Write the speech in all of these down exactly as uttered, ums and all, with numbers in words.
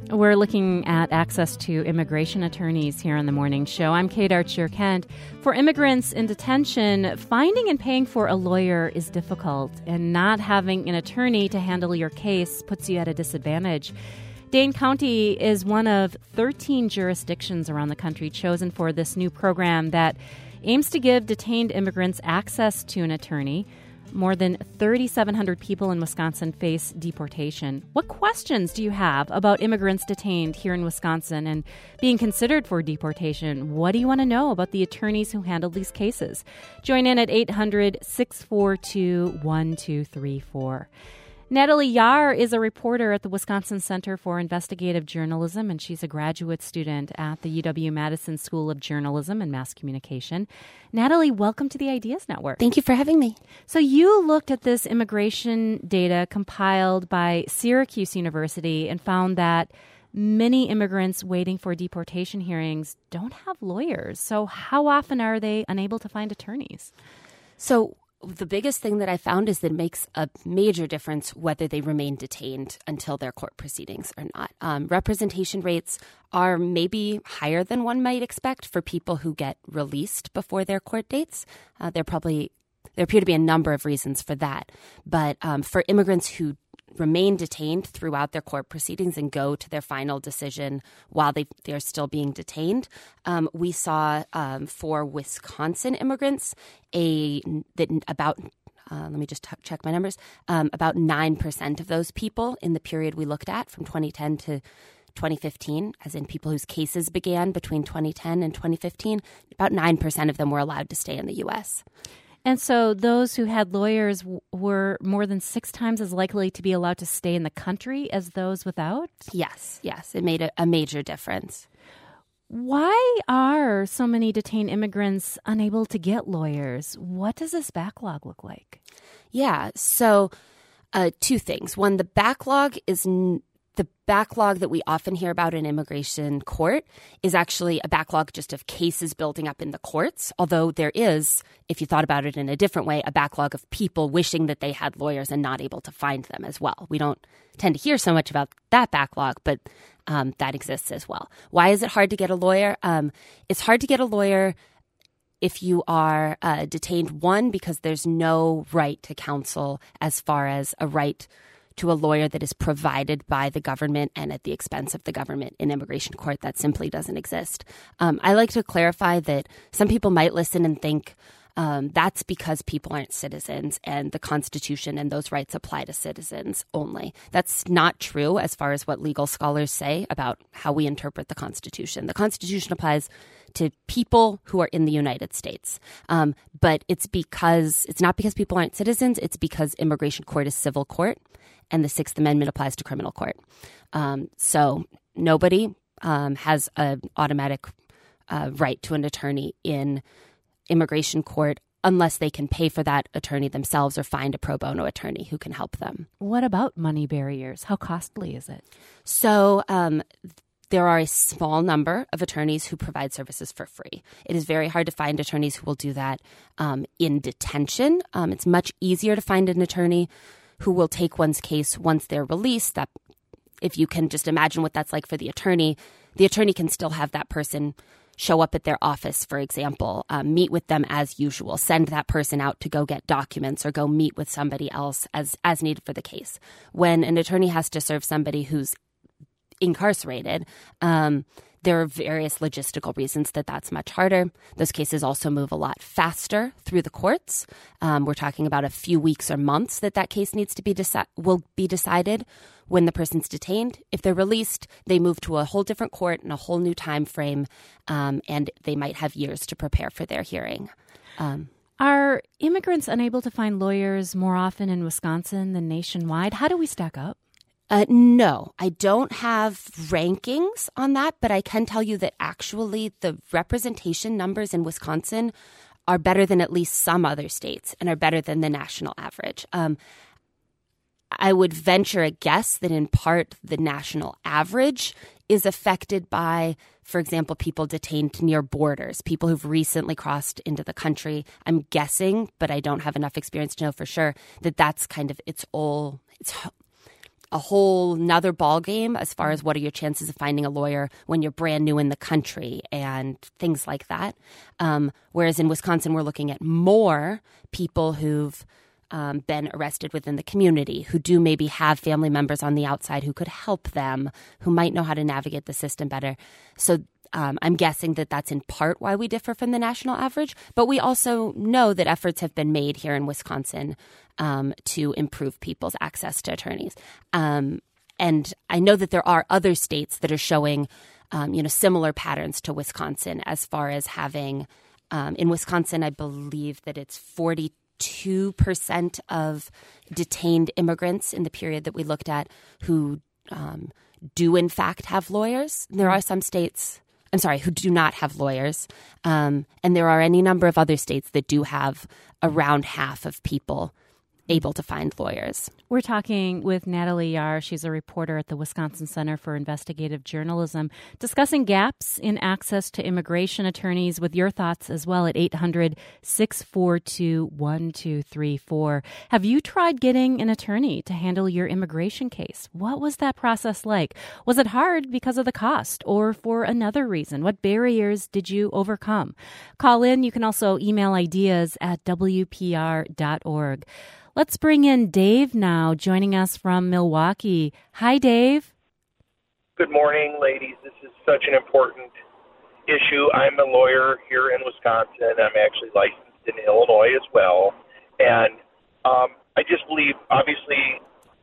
We're looking at access to immigration attorneys here on the morning show. I'm Kate Archer-Kent. For immigrants in detention, finding and paying for a lawyer is difficult, and not having an attorney to handle your case puts you at a disadvantage. Dane County is one of thirteen jurisdictions around the country chosen for this new program that aims to give detained immigrants access to an attorney. More than three thousand seven hundred people in Wisconsin face deportation. What questions do you have about immigrants detained here in Wisconsin and being considered for deportation? What do you want to know about the attorneys who handle these cases? Join in at eight hundred, six four two, one two three four. Natalie Yahr is a reporter at the Wisconsin Center for Investigative Journalism, and she's a graduate student at the U W-Madison School of Journalism and Mass Communication. Natalie, welcome to the Ideas Network. Thank you for having me. So you looked at this immigration data compiled by Syracuse University and found that many immigrants waiting for deportation hearings don't have lawyers. So how often are they unable to find attorneys? So the biggest thing that I found is that it makes a major difference whether they remain detained until their court proceedings or not. Um, representation rates are maybe higher than one might expect for people who get released before their court dates. Uh, there probably there appear to be a number of reasons for that. But um, for immigrants who remain detained throughout their court proceedings and go to their final decision while they, they're still being detained. Um, we saw um, for Wisconsin immigrants a that about uh, let me just t- check my numbers um, about nine percent of those people in the period we looked at from twenty ten to twenty fifteen, as in people whose cases began between twenty ten and twenty fifteen, about nine percent of them were allowed to stay in the U S. And so those who had lawyers w- were more than six times as likely to be allowed to stay in the country as those without? Yes, yes. It made a, a major difference. Why are so many detained immigrants unable to get lawyers? What does this backlog look like? Yeah, so uh, two things. One, the backlog is... N- The backlog that we often hear about in immigration court is actually a backlog just of cases building up in the courts, although there is, if you thought about it in a different way, a backlog of people wishing that they had lawyers and not able to find them as well. We don't tend to hear so much about that backlog, but um, that exists as well. Why is it hard to get a lawyer? Um, it's hard to get a lawyer if you are uh, detained, one, because there's no right to counsel as far as a right to a lawyer that is provided by the government and at the expense of the government in immigration court. That simply doesn't exist. Um, I like to clarify that some people might listen and think um, that's because people aren't citizens and the Constitution and those rights apply to citizens only. That's not true as far as what legal scholars say about how we interpret the Constitution. The Constitution applies to people who are in the United States. Um, but it's because it's not because people aren't citizens. It's because immigration court is civil court. And the Sixth Amendment applies to criminal court. Um, so nobody um, has an automatic uh, right to an attorney in immigration court unless they can pay for that attorney themselves or find a pro bono attorney who can help them. What about money barriers? How costly is it? So um, there are a small number of attorneys who provide services for free. It is very hard to find attorneys who will do that um, in detention. Um, it's much easier to find an attorney who will take one's case once they're released. That, if you can just imagine what that's like for the attorney, the attorney can still have that person show up at their office, for example, um, meet with them as usual, send that person out to go get documents or go meet with somebody else as, as needed for the case. When an attorney has to serve somebody who's incarcerated, um, there are various logistical reasons that that's much harder. Those cases also move a lot faster through the courts. Um, we're talking about a few weeks or months that that case needs to be deci- will be decided when the person's detained. If they're released, they move to a whole different court in a whole new time frame, um, and they might have years to prepare for their hearing. Um, Are immigrants unable to find lawyers more often in Wisconsin than nationwide? How do we stack up? Uh, no, I don't have rankings on that, but I can tell you that actually the representation numbers in Wisconsin are better than at least some other states and are better than the national average. Um, I would venture a guess that in part the national average is affected by, for example, people detained near borders, people who've recently crossed into the country. I'm guessing, but I don't have enough experience to know for sure, that that's kind of its all, it's a whole nother ballgame as far as what are your chances of finding a lawyer when you're brand new in the country and things like that. Um, whereas in Wisconsin, we're looking at more people who've um, been arrested within the community, who do maybe have family members on the outside who could help them, who might know how to navigate the system better. So um, I'm guessing that that's in part why we differ from the national average. But we also know that efforts have been made here in Wisconsin Um, to improve people's access to attorneys. Um, and I know that there are other states that are showing, um, you know, similar patterns to Wisconsin as far as having, um, in Wisconsin, I believe that it's forty-two percent of detained immigrants in the period that we looked at who um, do in fact have lawyers. There are some states, I'm sorry, who do not have lawyers. Um, and there are any number of other states that do have around half of people able to find lawyers. We're talking with Natalie Yahr. She's a reporter at the Wisconsin Center for Investigative Journalism, discussing gaps in access to immigration attorneys with your thoughts as well at eight hundred, six four two, one two three four. Have you tried getting an attorney to handle your immigration case? What was that process like? Was it hard because of the cost or for another reason? What barriers did you overcome? Call in. You can also email ideas at W P R dot org. Let's bring in Dave now, joining us from Milwaukee. Hi, Dave. Good morning, ladies. This is such an important issue. I'm a lawyer here in Wisconsin. I'm actually licensed in Illinois as well. And um, I just believe, obviously,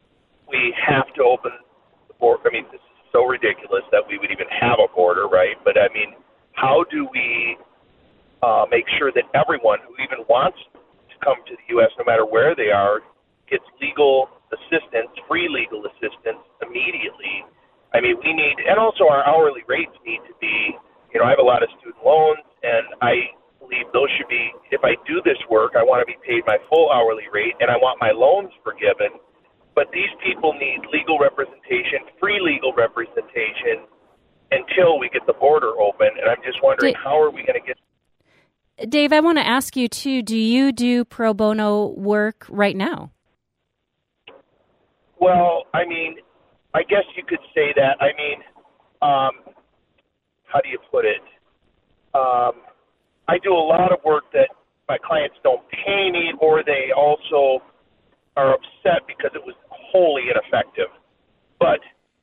we have to open the border. I mean, this is so ridiculous that we would even have a border, right? But, I mean, how do we uh, make sure that everyone who even wants come to the U S, no matter where they are, gets legal assistance, free legal assistance immediately? I mean, we need, and also our hourly rates need to be, you know, I have a lot of student loans, and I believe those should be, if I do this work, I want to be paid my full hourly rate, and I want my loans forgiven. But these people need legal representation, free legal representation, until we get the border open. And I'm just wondering, how are we going to get Dave, I want to ask you, too, do you do pro bono work right now? Well, I mean, I guess you could say that. I mean, um, how do you put it? Um, I do a lot of work that my clients don't pay me, or they also are upset because it was wholly ineffective. But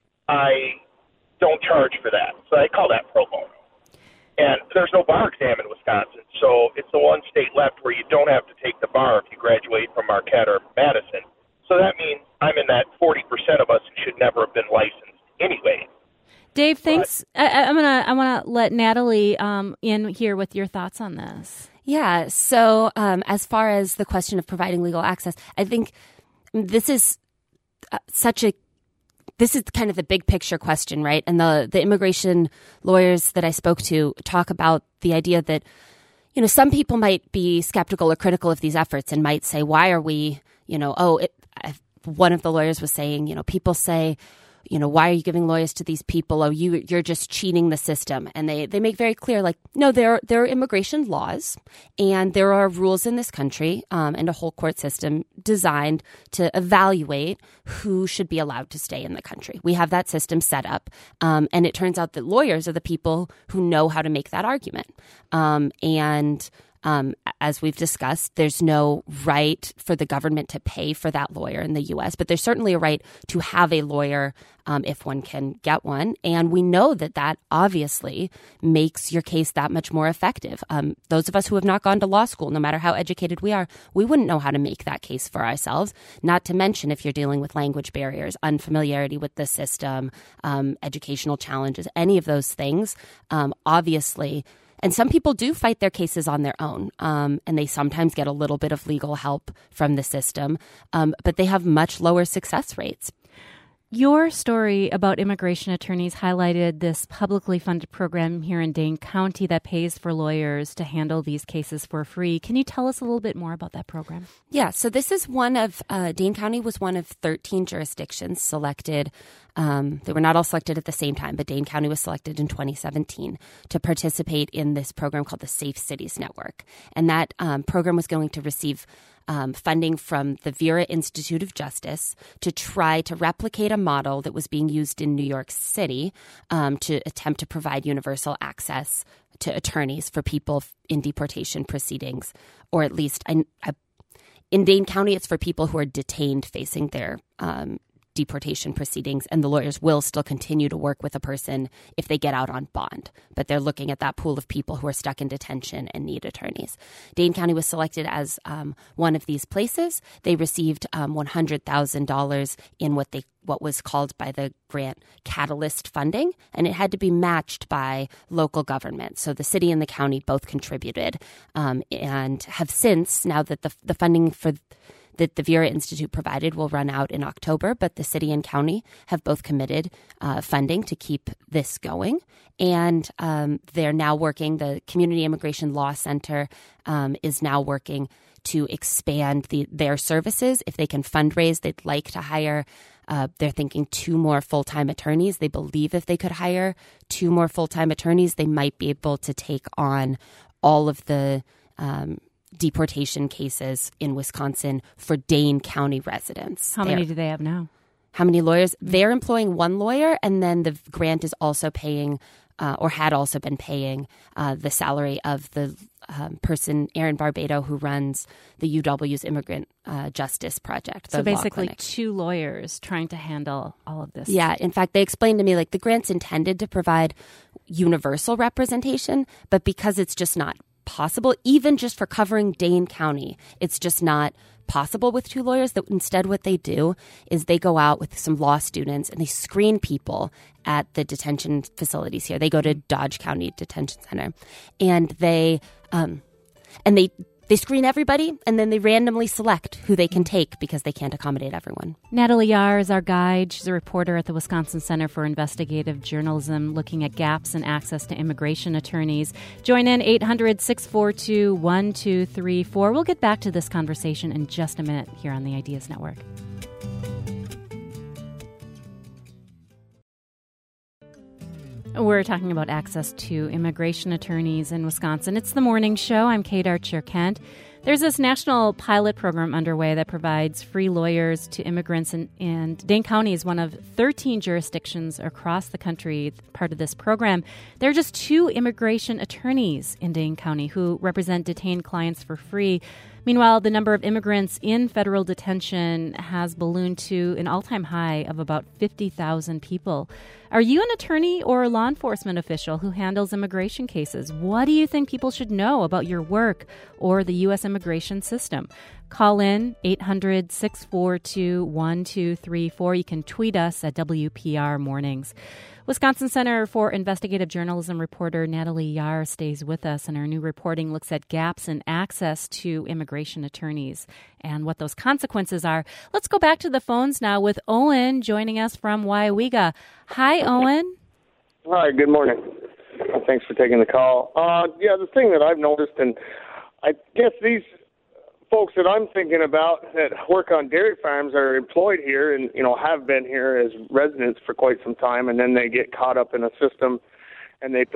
I don't charge for that, so I call that pro bono. And there's no bar exam in Wisconsin, so it's the one state left where you don't have to take the bar if you graduate from Marquette or Madison. So that means I'm in that forty percent of us who should never have been licensed anyway. Dave, thanks. But, I, I'm gonna I want to let Natalie um, in here with your thoughts on this. Yeah. So um, as far as the question of providing legal access, I think this is uh, such a This is kind of the big picture question, right? And the, the immigration lawyers that I spoke to talk about the idea that, you know, some people might be skeptical or critical of these efforts and might say, why are we, you know, oh, it, one of the lawyers was saying, you know, people say, you know, why are you giving lawyers to these people? Oh, you, you're just cheating the system. And they, they make very clear, like, no, there, there are immigration laws and there are rules in this country um, and a whole court system designed to evaluate who should be allowed to stay in the country. We have that system set up. Um, and it turns out that lawyers are the people who know how to make that argument. Um, and Um, as we've discussed, there's no right for the government to pay for that lawyer in the U S, but there's certainly a right to have a lawyer um, if one can get one. And we know that that obviously makes your case that much more effective. Um, those of us who have not gone to law school, no matter how educated we are, we wouldn't know how to make that case for ourselves, not to mention if you're dealing with language barriers, unfamiliarity with the system, um, educational challenges, any of those things, um, obviously. And some people do fight their cases on their own, um, and they sometimes get a little bit of legal help from the system, um, but they have much lower success rates. Your story about immigration attorneys highlighted this publicly funded program here in Dane County that pays for lawyers to handle these cases for free. Can you tell us a little bit more about that program? Yeah, so this is one of, uh, Dane County was one of thirteen jurisdictions selected Um, they were not all selected at the same time, but Dane County was selected in twenty seventeen to participate in this program called the Safe Cities Network. And that um, program was going to receive um, funding from the Vera Institute of Justice to try to replicate a model that was being used in New York City um, to attempt to provide universal access to attorneys for people in deportation proceedings, or at least I, I, in Dane County, it's for people who are detained facing their um, deportation proceedings, and the lawyers will still continue to work with a person if they get out on bond. But they're looking at that pool of people who are stuck in detention and need attorneys. Dane County was selected as um, one of these places. They received um, one hundred thousand dollars in what they what was called by the grant catalyst funding, and it had to be matched by local government. So the city and the county both contributed um, and have since, now that the, the funding for that the Vera Institute provided will run out in October, but the city and county have both committed uh, funding to keep this going. And um, they're now working, the Community Immigration Law Center um, is now working to expand the, their services. If they can fundraise, they'd like to hire, uh, they're thinking two more full-time attorneys. They believe if they could hire two more full-time attorneys, they might be able to take on all of the um deportation cases in Wisconsin for Dane County residents. How They're, many do they have now? How many lawyers? They're employing one lawyer, and then the grant is also paying, uh, or had also been paying, uh, the salary of the um, person, Aaron Barbado, who runs the U W's Immigrant uh, Justice Project. So basically two lawyers trying to handle all of this. Yeah. In fact, they explained to me, like, the grant's intended to provide universal representation, but because it's just not possible, even just for covering Dane County, it's just not possible with two lawyers. That instead what they do is they go out with some law students and they screen people at the detention facilities here. They go to Dodge County Detention Center and they um, and they they screen everybody, and then they randomly select who they can take because they can't accommodate everyone. Natalie Yahr is our guide. She's a reporter at the Wisconsin Center for Investigative Journalism, looking at gaps in access to immigration attorneys. Join in eight hundred, six four two, one two three four. We'll get back to this conversation in just a minute here on the Ideas Network. We're talking about access to immigration attorneys in Wisconsin. It's the morning show. I'm Kate Archer-Kent. There's this national pilot program underway that provides free lawyers to immigrants, and, and Dane County is one of thirteen jurisdictions across the country part of this program. There are just two immigration attorneys in Dane County who represent detained clients for free. Meanwhile, the number of immigrants in federal detention has ballooned to an all-time high of about fifty thousand people. Are you an attorney or a law enforcement official who handles immigration cases? What do you think people should know about your work or the U S immigration system? Call in eight hundred, six four two, one two three four. You can tweet us at W P R Mornings. Wisconsin Center for Investigative Journalism reporter Natalie Yahr stays with us, and our new reporting looks at gaps in access to immigration attorneys and what those consequences are. Let's go back to the phones now with Owen joining us from Waiwega. Hi, Owen. Hi, good morning. Thanks for taking the call. Uh, yeah, the thing that I've noticed, and I guess these folks that I'm thinking about that work on dairy farms are employed here and, you know, have been here as residents for quite some time, and then they get caught up in a system and they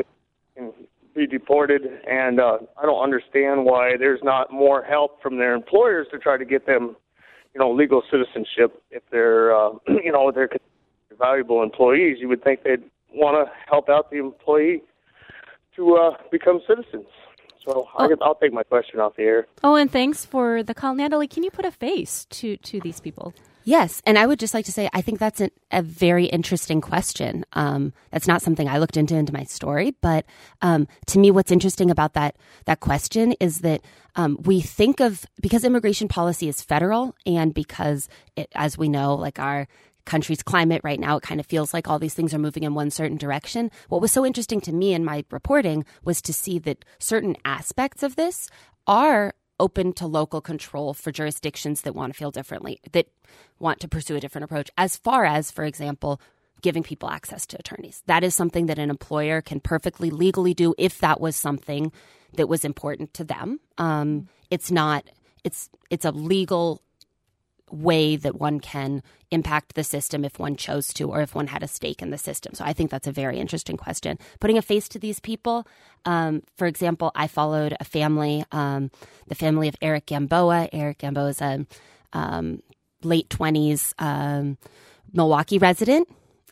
be deported. And uh, I don't understand why there's not more help from their employers to try to get them, you know, legal citizenship. If they're, uh, you know, they're valuable employees, you would think they'd want to help out the employee to uh, become citizens. So oh. I'll take my question off the air. Oh, and thanks for the call. Natalie, can you put a face to, to these people? Yes. And I would just like to say, I think that's an, a very interesting question. Um, that's not something I looked into into my story. But um, to me, what's interesting about that that question is that um, we think of, because immigration policy is federal, and because, it, as we know, like our country's climate right now, it kind of feels like all these things are moving in one certain direction. What was so interesting to me in my reporting was to see that certain aspects of this are open to local control for jurisdictions that want to feel differently, that want to pursue a different approach, as far as, for example, giving people access to attorneys. That is something that an employer can perfectly legally do if that was something that was important to them. Um, it's not, it's, it's a legal way that one can impact the system if one chose to, or if one had a stake in the system. So I think that's a very interesting question. Putting a face to these people, um, for example, I followed a family, um, the family of Eric Gamboa. Eric Gamboa is a um, late twenties um, Milwaukee resident,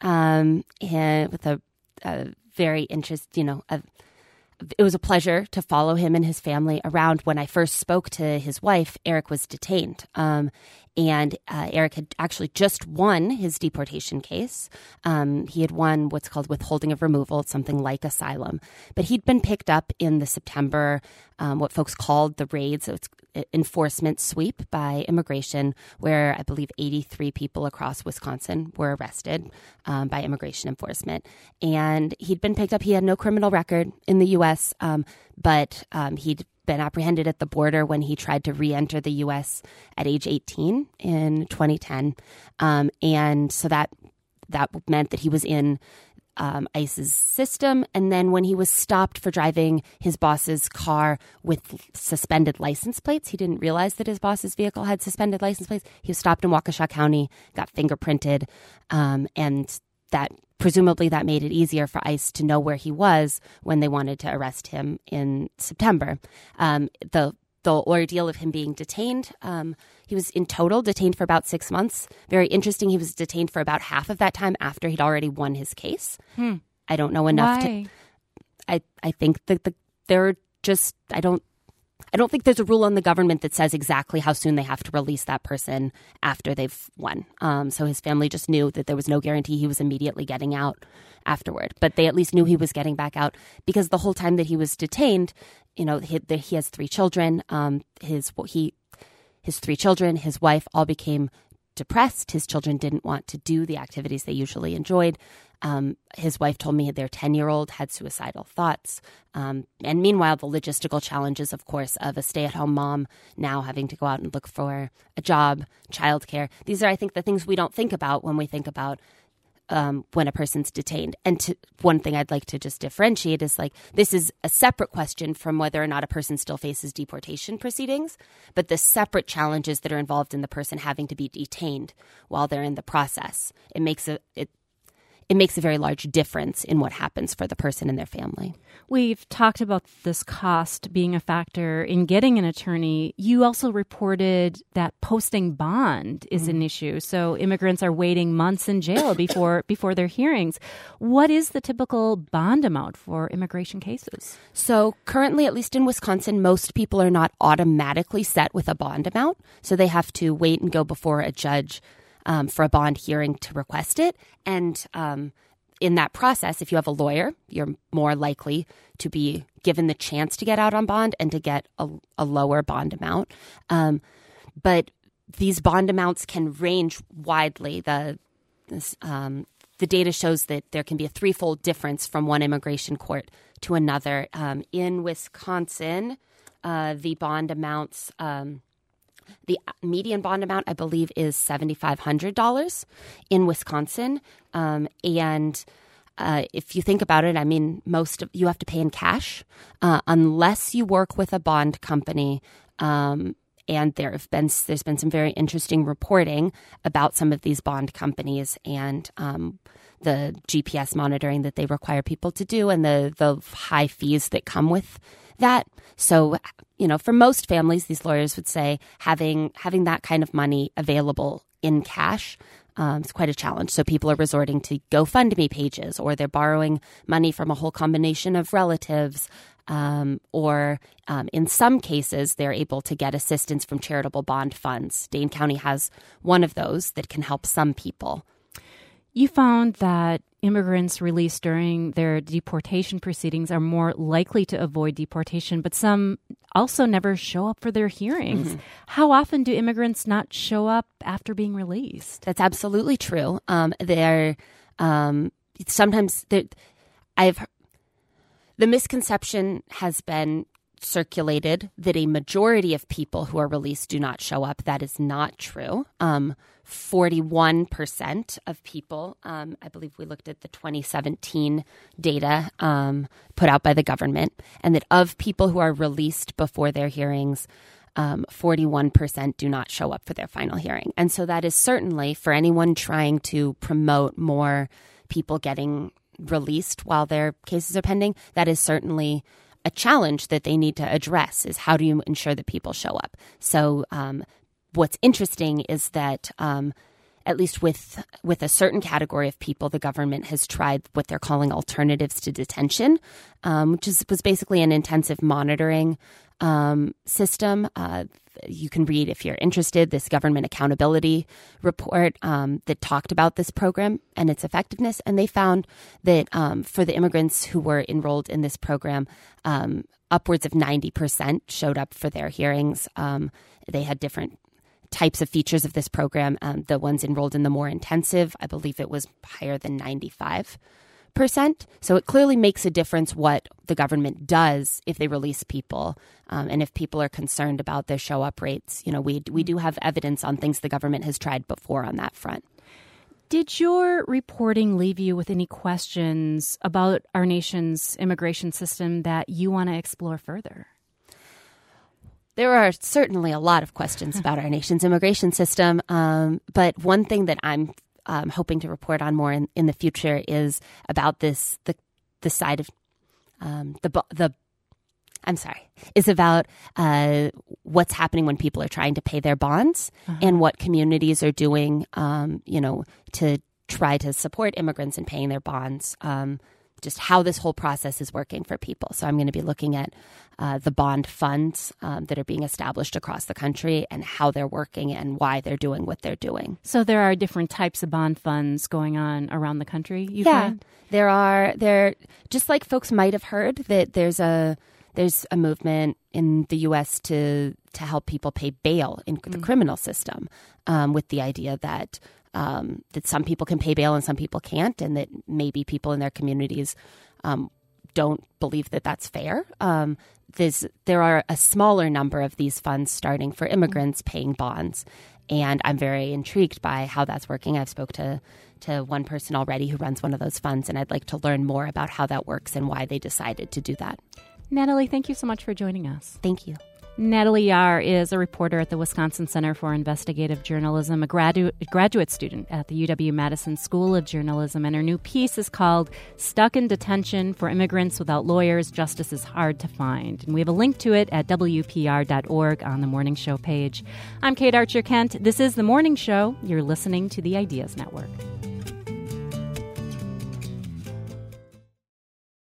um, and with a, a very interest, you know, a, it was a pleasure to follow him and his family around. When I first spoke to his wife, Eric was detained. Um, and uh, Eric had actually just won his deportation case. Um, he had won what's called withholding of removal, something like asylum. But he'd been picked up in the September, um, what folks called the raids, so it's enforcement sweep by immigration, where I believe eighty-three people across Wisconsin were arrested um, by immigration enforcement. And he'd been picked up. He had no criminal record in the U S, um, but um, he'd been apprehended at the border when he tried to re-enter the U S at age eighteen in twenty ten. Um, and so that that meant that he was in Um, ICE's system. And then when he was stopped for driving his boss's car with suspended license plates, he didn't realize that his boss's vehicle had suspended license plates. He was stopped in Waukesha County, got fingerprinted, um, and that presumably that made it easier for ICE to know where he was when they wanted to arrest him in September. Um, the The ordeal of him being detained, um, he was in total detained for about six months. Very interesting. He was detained for about half of that time after he'd already won his case. Hmm. I don't know enough Why? to. I I think that the they're just I don't I don't think there's a rule on the government that says exactly how soon they have to release that person after they've won. Um, so his family just knew that there was no guarantee he was immediately getting out afterward. But they at least knew he was getting back out because the whole time that he was detained, you know, he, he has three children. Um, his he his three children, his wife, all became depressed. His children didn't want to do the activities they usually enjoyed. Um, his wife told me their ten-year-old had suicidal thoughts. Um, and meanwhile, the logistical challenges, of course, of a stay-at-home mom now having to go out and look for a job, childcare. These are, I think, the things we don't think about when we think about um, when a person's detained. And to, one thing I'd like to just differentiate is like this is a separate question from whether or not a person still faces deportation proceedings, but the separate challenges that are involved in the person having to be detained while they're in the process. It makes a it. It makes a very large difference in what happens for the person and their family. We've talked about this cost being a factor in getting an attorney. You also reported that posting bond is mm-hmm. an issue. So immigrants are waiting months in jail before before their hearings. What is the typical bond amount for immigration cases? So currently, at least in Wisconsin, most people are not automatically set with a bond amount. So they have to wait and go before a judge Um, for a bond hearing to request it. And um, in that process, if you have a lawyer, you're more likely to be given the chance to get out on bond and to get a, a lower bond amount. Um, but these bond amounts can range widely. The this, um, the data shows that there can be a threefold difference from one immigration court to another. Um, in Wisconsin, uh, the bond amounts... Um, The median bond amount, I believe, is seven thousand five hundred dollars in Wisconsin. Um, and uh, if you think about it, I mean, most of you have to pay in cash uh, unless you work with a bond company. Um, and there have been there's been some very interesting reporting about some of these bond companies and um, the G P S monitoring that they require people to do and the the high fees that come with that. So, you know, for most families, these lawyers would say having having that kind of money available in cash um, is quite a challenge. So people are resorting to GoFundMe pages, or they're borrowing money from a whole combination of relatives, um, or um, in some cases, they're able to get assistance from charitable bond funds. Dane County has one of those that can help some people. You found that immigrants released during their deportation proceedings are more likely to avoid deportation, but some also never show up for their hearings. Mm-hmm. How often do immigrants not show up after being released? That's absolutely true. Um, they're um, sometimes they're, I've the misconception has been circulated that a majority of people who are released do not show up. That is not true. Um, forty-one percent of people, um, I believe we looked at the twenty seventeen data um, put out by the government, and that of people who are released before their hearings, um, forty-one percent do not show up for their final hearing. And so that is certainly, for anyone trying to promote more people getting released while their cases are pending, that is certainly a challenge that they need to address, is how do you ensure that people show up? So um, what's interesting is that um, at least with with a certain category of people, the government has tried what they're calling alternatives to detention, um, which is, was basically an intensive monitoring um, system. Uh, you can read, if you're interested, this government accountability report um, that talked about this program and its effectiveness. And they found that um, for the immigrants who were enrolled in this program, um, upwards of ninety percent showed up for their hearings. Um, they had different types of features of this program. Um, the ones enrolled in the more intensive, I believe it was higher than ninety-five percent. So it clearly makes a difference what the government does if they release people. Um, and if people are concerned about their show up rates, you know, we we do have evidence on things the government has tried before on that front. Did your reporting leave you with any questions about our nation's immigration system that you want to explore further? There are certainly a lot of questions about our nation's immigration system. Um, but one thing that I'm um, hoping to report on more in, in the future is about this, the the side of um, the the I'm sorry, is about uh, what's happening when people are trying to pay their bonds uh-huh. and what communities are doing, um, you know, to try to support immigrants in paying their bonds. Um, just how this whole process is working for people. So I'm going to be looking at uh, the bond funds um, that are being established across the country and how they're working and why they're doing what they're doing. So there are different types of bond funds going on around the country, you yeah, find? there are. There, just like folks might have heard that there's a there's a movement in the U S to to help people pay bail in the mm. criminal system, um, with the idea that Um, that some people can pay bail and some people can't, and that maybe people in their communities um, don't believe that that's fair. Um, there's, there are a smaller number of these funds starting for immigrants paying bonds, and I'm very intrigued by how that's working. I've spoke to, to one person already who runs one of those funds, and I'd like to learn more about how that works and why they decided to do that. Natalie, thank you so much for joining us. Thank you. Natalie Yahr is a reporter at the Wisconsin Center for Investigative Journalism, a graduate graduate student at the U W-Madison School of Journalism, and her new piece is called Stuck in Detention: For Immigrants Without Lawyers, Justice is Hard to Find. And we have a link to it at W P R dot org on the Morning Show page. I'm Kate Archer Kent. This is The Morning Show. You're listening to the Ideas Network.